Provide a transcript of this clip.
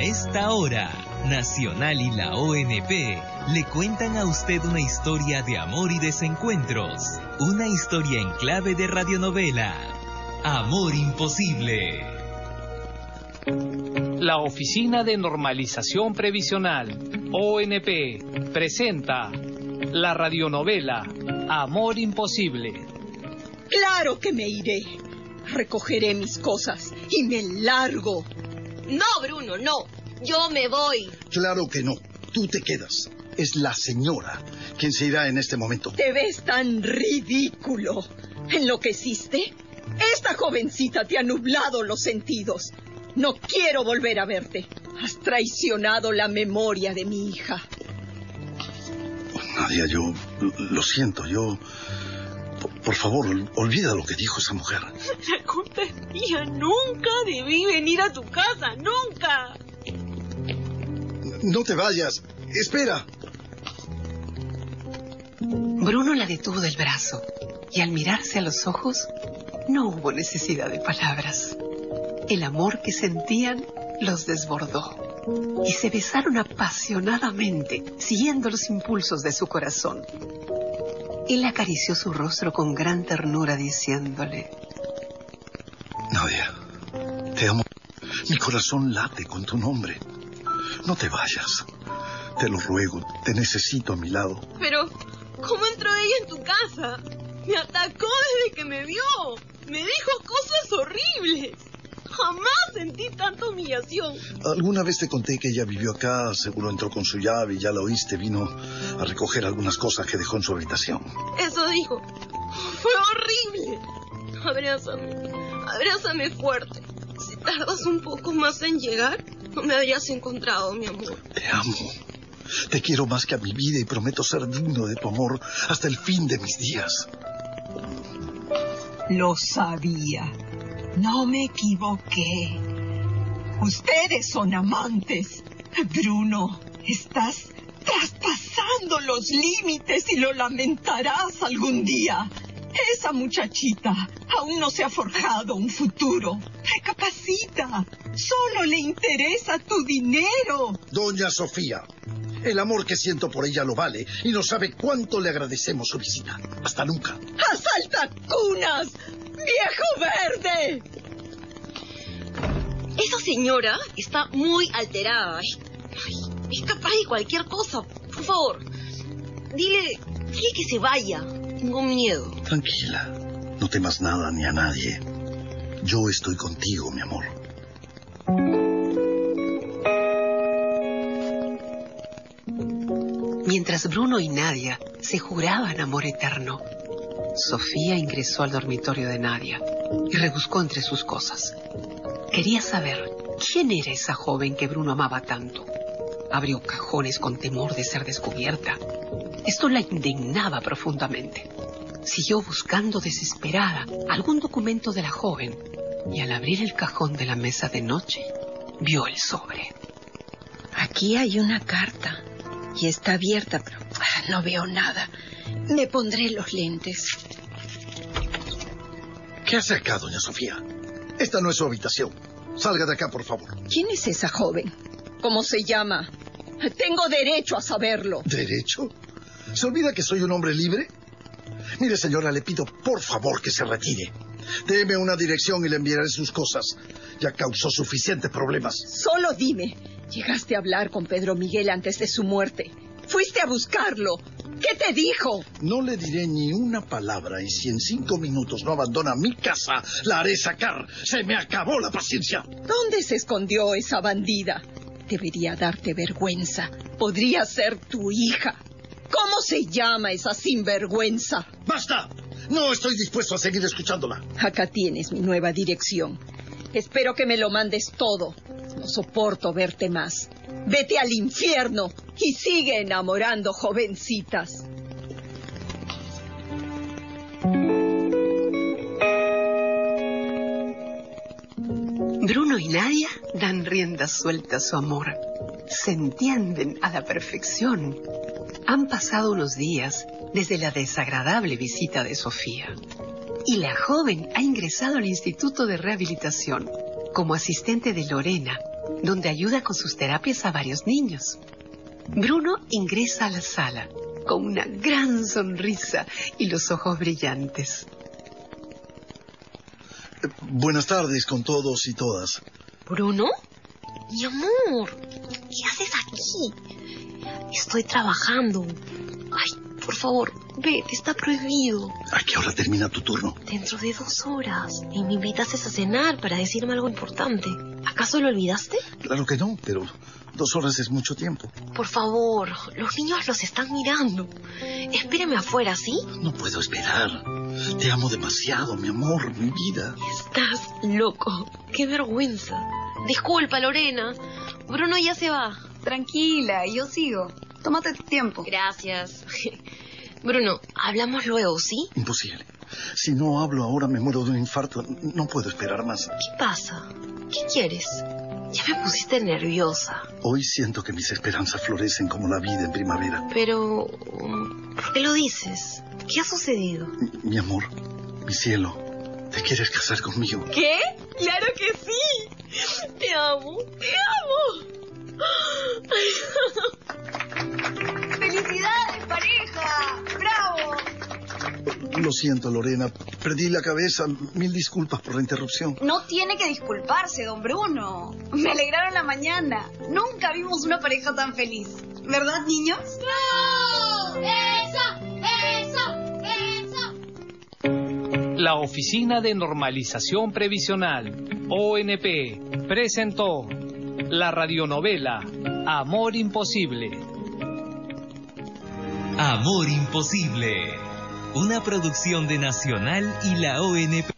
esta hora, Nacional y la ONP le cuentan a usted una historia de amor y desencuentros. Una historia en clave de radionovela. Amor imposible. La Oficina de Normalización Previsional, ONP, presenta la radionovela Amor imposible. ¡Claro que me iré! Recogeré mis cosas y me largo. No, Bruno, no. Yo me voy. Claro que no. Tú te quedas. Es la señora quien se irá en este momento. Te ves tan ridículo. ¿Enloqueciste? Esta jovencita te ha nublado los sentidos. No quiero volver a verte. Has traicionado la memoria de mi hija. Nadia, yo lo siento. Por favor, olvida lo que dijo esa mujer. La culpa es mía. Nunca debí venir a tu casa. ¡Nunca! No te vayas. Espera. Bruno la detuvo del brazo y al mirarse a los ojos no hubo necesidad de palabras. El amor que sentían los desbordó y se besaron apasionadamente, siguiendo los impulsos de su corazón. Él acarició su rostro con gran ternura, diciéndole: Nadia, te amo. Mi corazón late con tu nombre. No te vayas. Te lo ruego, te necesito a mi lado. Pero, ¿cómo entró ella en tu casa? Me atacó desde que me vio. Me dijo cosas horribles. Jamás sentí tanta humillación. Alguna vez te conté que ella vivió acá. Seguro entró con su llave y ya la oíste. Vino a recoger algunas cosas que dejó en su habitación. Eso dijo. Fue horrible. Abrázame fuerte. Si tardas un poco más en llegar, no me habrías encontrado, mi amor. Te amo. Te quiero más que a mi vida y prometo ser digno de tu amor hasta el fin de mis días. Lo sabía. No me equivoqué. Ustedes son amantes. Bruno, estás traspasando los límites y lo lamentarás algún día. Esa muchachita aún no se ha forjado un futuro. Recapacita. Solo le interesa tu dinero. Doña Sofía, el amor que siento por ella lo vale y no sabe cuánto le agradecemos su visita. Hasta nunca. ¡Asaltacunas! ¡Viejo verde! Esa señora está muy alterada. Es capaz de cualquier cosa. Por favor, dile que se vaya. Tengo miedo. Tranquila. No temas nada ni a nadie. Yo estoy contigo, mi amor. Mientras Bruno y Nadia se juraban amor eterno, Sofía ingresó al dormitorio de Nadia y rebuscó entre sus cosas. Quería saber quién era esa joven que Bruno amaba tanto. Abrió cajones con temor de ser descubierta. Esto la indignaba profundamente. Siguió buscando desesperada algún documento de la joven y al abrir el cajón de la mesa de noche, vio el sobre. Aquí hay una carta y está abierta, pero no veo nada. Me pondré los lentes. ¿Qué hace acá, doña Sofía? Esta no es su habitación. Salga de acá, por favor. ¿Quién es esa joven? ¿Cómo se llama? Tengo derecho a saberlo. ¿Derecho? ¿Se olvida que soy un hombre libre? Mire, señora, le pido por favor que se retire. Deme una dirección y le enviaré sus cosas. Ya causó suficientes problemas. Solo dime, ¿llegaste a hablar con Pedro Miguel antes de su muerte? ¿Fuiste a buscarlo? ¿Qué te dijo? No le diré ni una palabra y si en 5 minutos no abandona mi casa, la haré sacar. Se me acabó la paciencia. ¿Dónde se escondió esa bandida? Debería darte vergüenza. Podría ser tu hija. ¿Cómo se llama esa sinvergüenza? ¡Basta! No estoy dispuesto a seguir escuchándola. Acá tienes mi nueva dirección. Espero que me lo mandes todo. No soporto verte más. Vete al infierno y sigue enamorando jovencitas. Bruno y Nadia dan rienda suelta a su amor. Se entienden a la perfección. Han pasado unos días desde la desagradable visita de Sofía. Y la joven ha ingresado al Instituto de Rehabilitación como asistente de Lorena, donde ayuda con sus terapias a varios niños. Bruno ingresa a la sala con una gran sonrisa y los ojos brillantes. Buenas tardes con todos y todas. ¿Bruno? Mi amor, ¿qué haces aquí? Estoy trabajando. Ay, por favor, vete, está prohibido. ¿A qué hora termina tu turno? Dentro de 2 horas. Y me invitaste a cenar para decirme algo importante. ¿Acaso lo olvidaste? Claro que no, pero 2 horas es mucho tiempo. Por favor, los niños los están mirando. Espérame afuera, ¿sí? No puedo esperar. Te amo demasiado, mi amor, mi vida. Estás loco. Qué vergüenza. Disculpa, Lorena. Bruno ya se va. Tranquila, yo sigo. Tómate tu tiempo. Gracias. Bruno, hablamos luego, ¿sí? Imposible. Si no hablo ahora me muero de un infarto. No puedo esperar más. ¿Qué pasa? ¿Qué quieres? Ya me pusiste nerviosa. Hoy siento que mis esperanzas florecen como la vida en primavera. Pero, ¿por qué lo dices? ¿Qué ha sucedido? Mi amor, mi cielo, ¿te quieres casar conmigo? ¿Qué? ¡Claro que sí! ¡Te amo! ¡Te amo! ¡Felicidades, pareja! ¡Bravo! Lo siento, Lorena. Perdí la cabeza. 1000 disculpas por la interrupción. No tiene que disculparse, don Bruno. Me alegraron la mañana. Nunca vimos una pareja tan feliz. ¿Verdad, niños? ¡No! ¡Eso! La Oficina de Normalización Previsional, ONP, presentó la radionovela Amor Imposible. Amor Imposible, una producción de Nacional y la ONP.